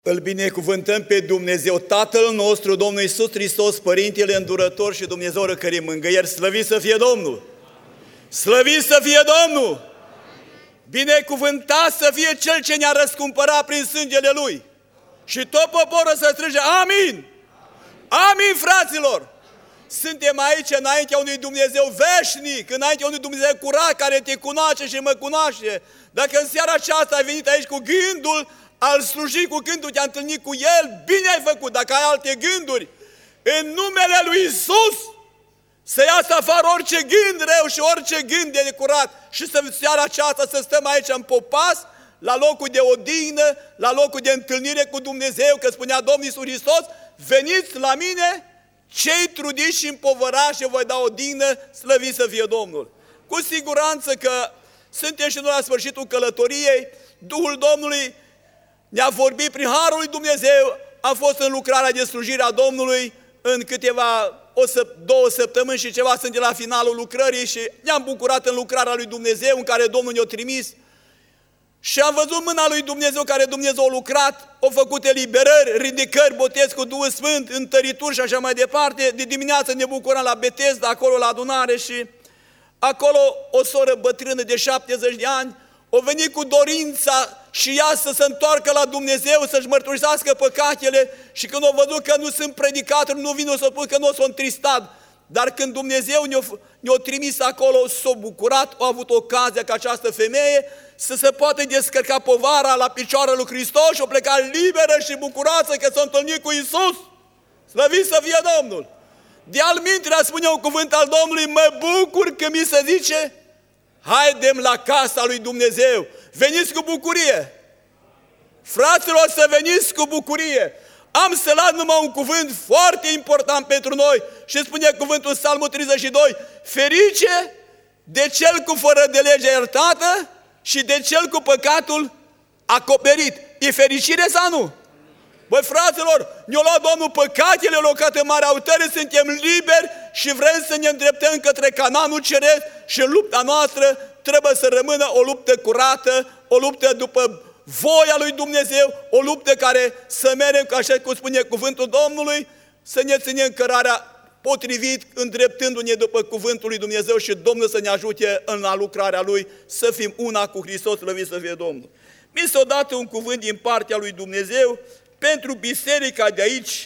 Îl binecuvântăm pe Dumnezeu, Tatăl nostru, Domnul Iisus Hristos, Părintele Îndurător și Dumnezeu răcării mângâieri. Slăvit să fie Domnul! Slăvit să fie Domnul! Binecuvântat să fie Cel ce ne-a răscumpărat prin sângele Lui. Și tot poporul să strige Amin! Amin, fraților! Suntem aici înaintea unui Dumnezeu veșnic, înaintea unui Dumnezeu curat care te cunoaște și mă cunoaște. Dacă în seara aceasta ai venit aici cu gândul al sluji, cu gândul te-a întâlnit cu El, bine ai făcut. Dacă ai alte gânduri, în numele Lui Iisus, să iasă afară orice gând rău și orice gând de curat și să seara aceasta să stăm aici în popas, la locul de odihnă, la locul de întâlnire cu Dumnezeu, că spunea Domnul Iisus Hristos, veniți la mine, cei trudiți și împovărați și voi da odihnă, slăvit să fie Domnul. Cu siguranță că suntem și noi la sfârșitul călătoriei, Duhul Domnului ne-a vorbit prin Harul lui Dumnezeu, am fost în lucrarea de slujire a Domnului în două săptămâni și ceva, suntem la finalul lucrării și ne-am bucurat în lucrarea lui Dumnezeu în care Domnul ne-a trimis. Și am văzut mâna lui Dumnezeu care Dumnezeu a lucrat, a făcut eliberări, ridicări, botez cu Duhul Sfânt, întărituri și așa mai departe. De dimineață ne bucurăm la Betesda, acolo la adunare și acolo o soră bătrână de 70 de ani a venit cu dorința și ea să se întoarcă la Dumnezeu, să-și mărturisească păcatele și când a văzut că nu sunt predicatori, nu vin, o să spun că nu s-a întristat. Dar când Dumnezeu ne-a trimis acolo, s-a bucurat, a avut ocazia ca această femeie să se poată descărca povara la picioarele lui Hristos și a plecat liberă și bucuroasă că s-a întâlnit cu Iisus. Slăvit să fie Domnul! De-al mintea spune un cuvânt al Domnului, mă bucur că mi se zice, haidem la casa lui Dumnezeu, veniți cu bucurie. Fraților, să veniți cu bucurie. Am să las numai un cuvânt foarte important pentru noi și spune cuvântul Psalmul 32, ferice de cel cu fără de lege iertată și de cel cu păcatul acoperit. E fericire sau nu? Băi, fraților, ne-a luat Domnul păcatele locate în marea uitării, suntem liberi și vrem să ne îndreptăm către Canaanul Ceresc și în lupta noastră trebuie să rămână o luptă curată, o luptă după voia lui Dumnezeu, o luptă care să mergem, așa cum spune cuvântul Domnului, să ne ținem cărarea potrivit, îndreptându-ne după cuvântul lui Dumnezeu și Domnul să ne ajute în lucrarea Lui, să fim una cu Hristos, slăvit să fie Domnul. Mi s-a dat un cuvânt din partea lui Dumnezeu pentru biserica de aici.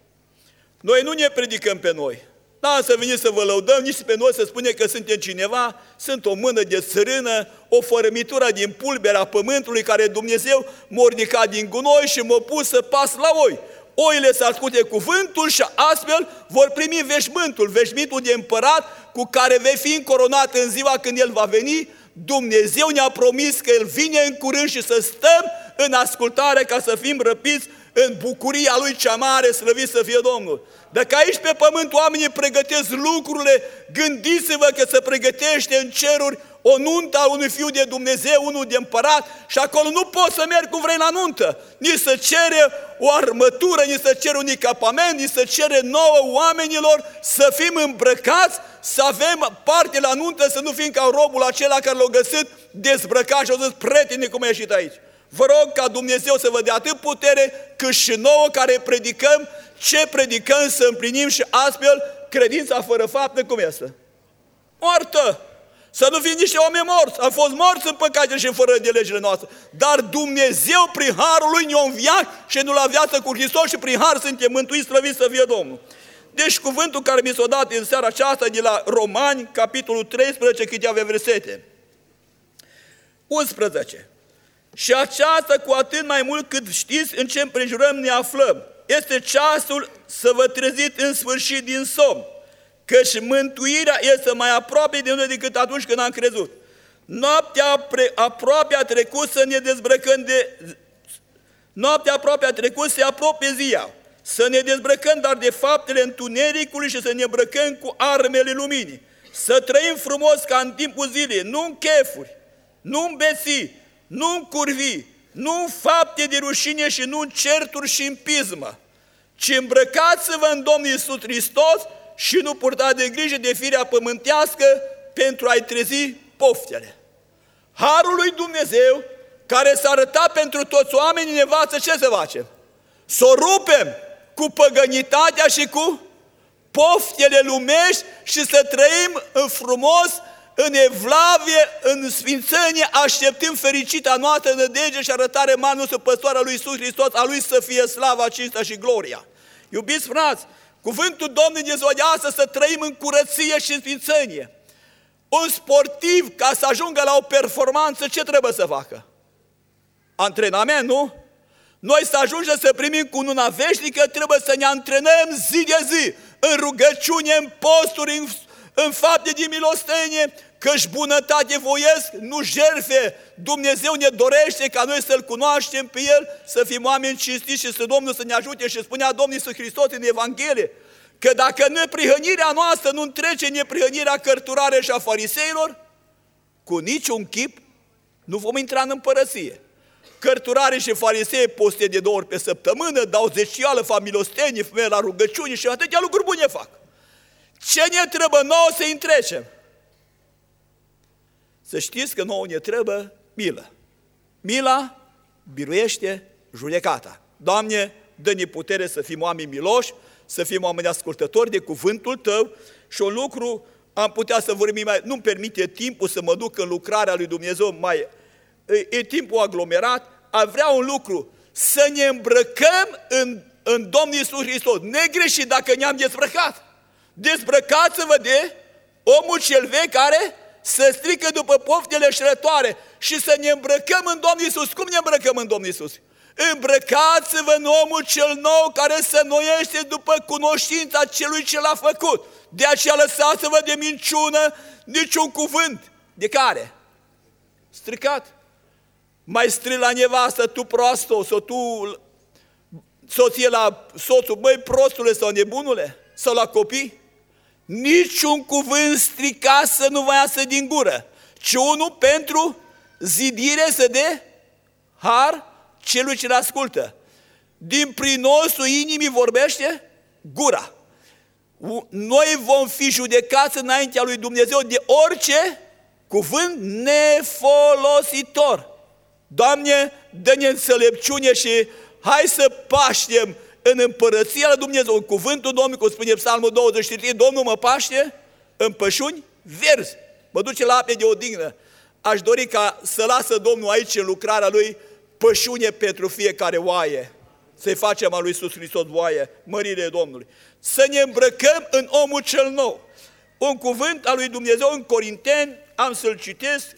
Noi nu ne predicăm pe noi. N-am să venim să vă lăudăm, nici pe noi să spunem că suntem cineva, sunt o mână de țărână, o fărămitură din pulberea pământului care Dumnezeu m-a ridicat din gunoi și m-a pus să pas la oi. Oile să asculte cuvântul și astfel vor primi veșmântul de împărat cu care vei fi încoronat în ziua când El va veni. Dumnezeu ne-a promis că El vine în curând și să stăm în ascultare ca să fim răpiți în bucuria Lui cea mare, slăvit să fie Domnul. Dacă aici pe pământ oamenii pregătesc lucrurile, gândiți-vă că se pregătește în ceruri o nuntă a unui Fiu de Dumnezeu, unul de împărat și acolo nu poți să mergi cum vrei la nuntă. Ni se cere o armătură, ni se cere un echipament, ni se cere nouă oamenilor să fim îmbrăcați, să avem parte la nuntă, să nu fim ca robul acela care l-a găsit dezbrăcat și a zis, prietene, cum ai ieșit aici? Vă rog ca Dumnezeu să vă dea atât putere cât și nouă care predicăm, ce predicăm să împlinim și astfel credința fără fapte cum este? Moartă! Să nu fim niște oameni morți. Am fost morți în păcate și fără de legile noastre. Dar Dumnezeu prin Harul Lui ne-a înviat și nu la viață cu Hristos și prin Har suntem mântuiți, slăviți să fie Domnul. Deci cuvântul care mi s-a dat în seara aceasta de la Romani, capitolul 13, câteva versete. 11. Și aceasta cu atât mai mult cât știți în ce împrejurăm ne aflăm. Este ceasul să vă treziți în sfârșit din somn, căci mântuirea este mai aproape de noi decât atunci când am crezut. Noaptea aproape a trecut să ne dezbrăcăm Noaptea aproape a trecut să apropie ziua, să ne dezbrăcăm dar de faptele întunericului și să ne îmbrăcăm cu armele luminii. Să trăim frumos ca în timpul zilei, nu în chefuri, nu în beții, nu în curvii, nu în fapte de rușine și nu în certuri și în pismă, ci îmbrăcați-vă în Domnul Iisus Hristos și nu purtați de grijă de firea pământească pentru a-i trezi poftele. Harul lui Dumnezeu, care s-a arătat pentru toți oamenii, ne învață ce să facem? Să o rupem cu păgănitatea și cu poftele lumești și să trăim în frumos, în evlavie, în sfințenie, așteptând fericita noastră nădejde și arătare mare nostru păstoarea lui Iisus Hristos, a Lui să fie slava, cinstea și gloria. Iubiți frați, cuvântul Domnului ne ziua astăzi să trăim în curăție și în sfințenie. Un sportiv, ca să ajungă la o performanță, ce trebuie să facă? Antrenament, nu? Noi să ajungem să primim cununa veșnică, trebuie să ne antrenăm zi de zi, în rugăciune, în posturi, în fapte de milostenie, că-și bunătate voiesc, nu jertfe. Dumnezeu ne dorește ca noi să-L cunoaștem pe El, să fim oameni cinstiți și să Domnul să ne ajute. Și spunea Domnul Iisus Hristos în Evanghelie, că dacă neprihănirea noastră nu întrece neprihănirea cărturare și a fariseilor, cu niciun chip nu vom intra în împărăție. Cărturare și farisei poste de 2 ori pe săptămână, dau zecială, fac milostenie, femeie la rugăciune și atâtea lucruri bune fac. Ce ne trebuie nouă să întrecem? Să știți că nouă ne trebuie milă. Mila biruiește judecata. Doamne, dă-ne putere să fim oameni miloși, să fim oameni ascultători de cuvântul Tău și un lucru am putea să vorbim mai... Nu-mi permite timpul să mă duc în lucrarea lui Dumnezeu e timpul aglomerat, ar vrea un lucru, să ne îmbrăcăm în Domnul Iisus Hristos. Negreșit dacă ne-am dezbrăcat. Dezbrăcați-vă de omul cel vechi care se strică după poftele șerătoare și să ne îmbrăcăm în Domnul Iisus. Cum ne îmbrăcăm în Domnul Iisus? Îmbrăcați-vă în omul cel nou care se noiește după cunoștința celui ce l-a făcut. De aceea lăsați-vă de minciună, niciun cuvânt. De care? Stricat. Mai strig la nevastă, tu proastă, sau tu soție la soțul, băi prostule sau nebunule, sau la copii. Niciun cuvânt stricat să nu vă iasă din gură, ci unul pentru zidire să dea har celui ce-l ascultă. Din prinosul inimii vorbește gura. Noi vom fi judecați înaintea lui Dumnezeu de orice cuvânt nefolositor. Doamne, dă-ne înțelepciune și hai să paștem în împărăția lui Dumnezeu. În cuvântul Domnului, cum spune Psalmul 23, Domnul mă paște în pășuni verzi, mă duce la ape de odihnă. Aș dori ca să lasă Domnul aici în lucrarea Lui pășune pentru fiecare oaie. Să-i facem a lui Iisus Hristos oaie, mărire Domnului. Să ne îmbrăcăm în omul cel nou. Un cuvânt al lui Dumnezeu în Corinteni, am să-l citesc,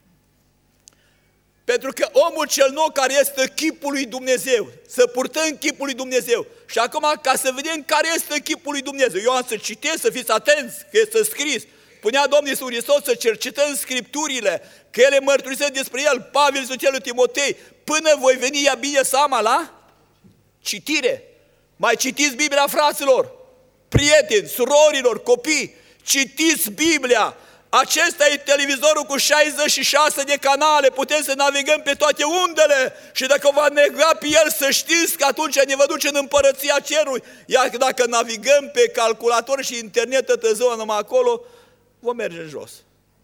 pentru că omul cel nou care este chipul lui Dumnezeu, să purtăm chipul lui Dumnezeu. Și acum, ca să vedem care este chipul lui Dumnezeu, eu am să citesc, să fiți atenți, că este scris. Punea Domnul Iisus Hristos să cercetăm Scripturile, că ele mărturisesc despre El. Pavel zicea lui Timotei, până voi veni, ia bine seama la citire. Mai citiți Biblia, fraților, prieteni, surorilor, copii, citiți Biblia. Acesta e televizorul cu 66 de canale, putem să navigăm pe toate undele și dacă va nega pe el, să știți că atunci ne va duce în împărăția cerului. Iar dacă navigăm pe calculator și internet toată ziua numai acolo, vom merge în jos.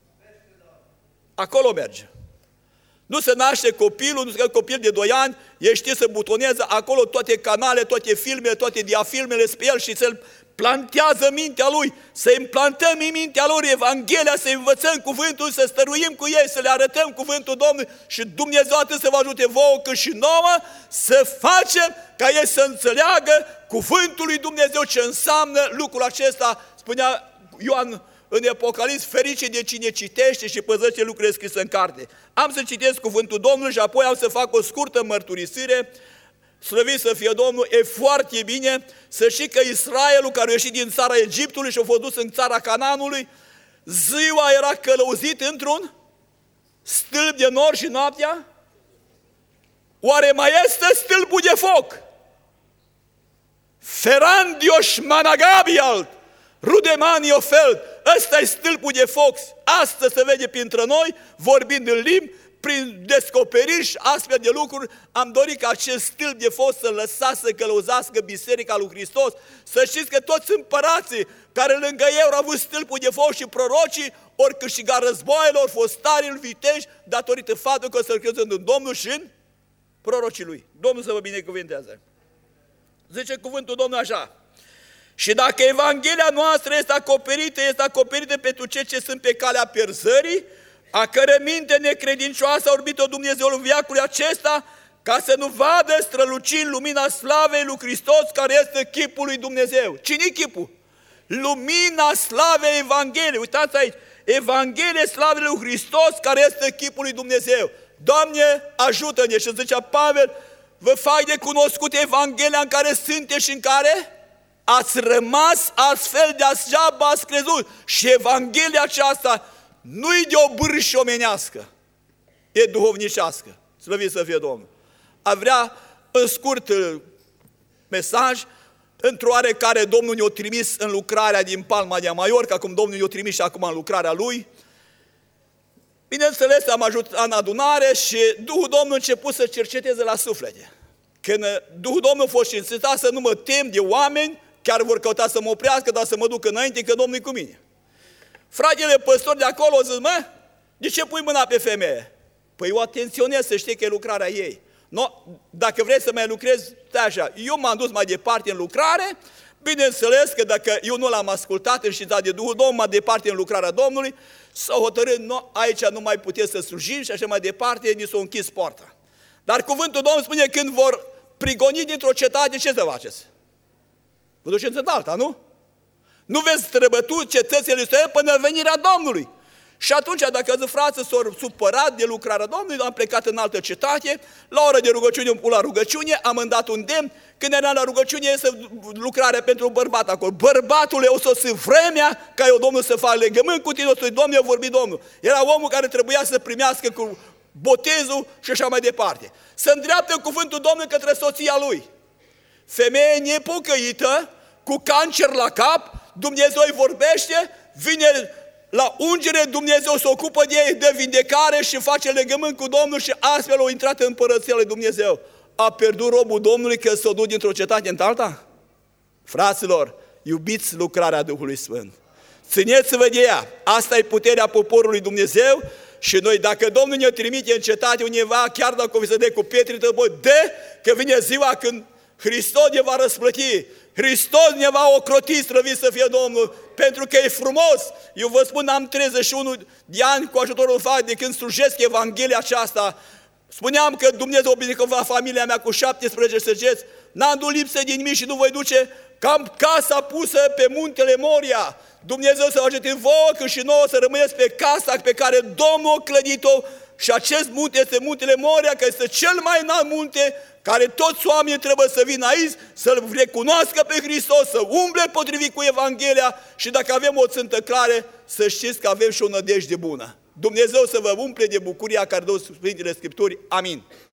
Acolo merge. Nu se naște copilul, nu se naște copil de 2 ani, el știe să butoneze acolo toate canale, toate filmele, toate diafilmele spre el și să-l plantează mintea lui, să implantăm în mintea lor Evanghelia, să învățăm cuvântul, să stăruim cu ei, să le arătăm cuvântul Domnului și Dumnezeu atât să vă ajute vouă cât și nouă să facem ca ei să înțeleagă cuvântul lui Dumnezeu ce înseamnă lucrul acesta. Spunea Ioan în Apocalips, ferice de cine citește și păzește lucrurile scrise în carte. Am să citesc cuvântul Domnului și apoi am să fac o scurtă mărturisire. Slăvit să fie Domnul, e foarte bine să știi că Israelul care a ieșit din țara Egiptului și a fost dus în țara Canaanului, ziua era călăuzit într-un stâlp de nor și noaptea? Oare mai este stâlpul de foc? Ferandioș Managabialt, Rudemanio Feld, ăsta e stâlpul de foc. Astăzi se vede printre noi, vorbind în limbi, prin descoperiri și astfel de lucruri, am dorit ca acest stâlp de foc să lăsați să călăuzească Biserica lui Hristos. Să știți că toți împărații care lângă ei au avut stâlpul de foc și prorocii, ori câștiga războaiele, ori fost tari în viteji, datorită faptului că se crezând în Domnul și în prorocii lui. Domnul să vă binecuvinteze! Zice cuvântul Domnului așa: și dacă Evanghelia noastră este acoperită pentru cei ce sunt pe calea pierzării, a cără minte necredincioasă a orbit-o Dumnezeul în veacului acesta, ca să nu vadă strălucind lumina slavei lui Hristos, care este chipul lui Dumnezeu. Cine-i chipul? Lumina slavei Evangheliei. Uitați aici, Evanghelie slavei lui Hristos, care este chipul lui Dumnezeu. Doamne, ajută-ne! Și zicea Pavel: vă fac de cunoscut Evanghelia în care sunteți și în care ați rămas, astfel degeaba ați crezut. Și Evanghelia aceasta nu-i de o bârșă omenească, e duhovnicească. Slăvit să fie Domnul! A vrea, în scurt mesaj, într-o oarecare Domnul ne-a trimis în lucrarea din Palma de Mallorca, cum Domnul ne-a trimis și acum în lucrarea Lui. Bineînțeles, am ajutat în adunare și Duhul Domnului a început să cerceteze la suflete. Când Duhul Domnului a fost incitat să nu mă tem de oameni, chiar vor căuta să mă oprească, dar să mă duc înainte, că Domnul e cu mine. Fratele păstor de acolo a zis: mă, de ce pui mâna pe femeie? Păi eu atenționez să știi că e lucrarea ei. No, dacă vrei să mai lucrezi, stai așa. Eu m-am dus mai departe în lucrare, bineînțeles că dacă eu nu l-am ascultat înștiințat de Duhul Domnului, mai departe în lucrarea Domnului, s-a hotărât: no, aici nu mai puteți să slujim și așa mai departe, ni s-a închis poarta. Dar cuvântul Domnului spune: când vor prigoni dintr-o cetate, ce să faceți? Vă duceți în alta, nu? Nu veți străbătu cetățile lui Israel până în venirea Domnului. Și atunci, dacă frații s-au supărat de lucrarea Domnului, am plecat în altă cetate, la oră de rugăciune am pus la rugăciune, am îndat un demn, când eram la rugăciune este lucrarea pentru un bărbat acolo. Bărbatul, o sosit vremea ca eu, Domnul, să fac legământ cu tine, o să-i Domnul, eu vorbi Domnul. Era omul care trebuia să primească cu botezul și așa mai departe. Să îndreaptă cuvântul Domnului către soția lui. Femeie nepocăită, cu cancer la cap, Dumnezeu îi vorbește, vine la ungere, Dumnezeu se ocupă de ei, de vindecare și face legământ cu Domnul și astfel au intrat în împărăția lui Dumnezeu. A pierdut robul Domnului că s-a dus dintr-o cetate în alta? Fraților, iubiți lucrarea Duhului Sfânt. Țineți-vă de ea. Asta e puterea poporului Dumnezeu și noi, dacă Domnul ne trimite în cetate undeva, chiar dacă o să dea cu pietre, că vine ziua când Hristos ne va răsplăti. Hristos ne va ocroti, slăvit să fie Domnul, pentru că e frumos. Eu vă spun, am 31 de ani cu ajutorul Fatului de când slujesc Evanghelia aceasta. Spuneam că Dumnezeu binecuvânt familia mea cu 17 săgeți, n-am dus lipsă de nimic și nu voi duce cam casa pusă pe muntele Moria. Dumnezeu să vă ajute vouă, că și nouă să rămâneți pe casa pe care Domnul a clădit-o. Și acest munte este muntele Moria, că este cel mai înalt munte, care toți oamenii trebuie să vină aici, să-L recunoască pe Hristos, să umble potrivit cu Evanghelia și dacă avem o țintă clară, să știți că avem și o nădejde bună. Dumnezeu să vă umple de bucuria care dă Sfintele Scripturi. Amin.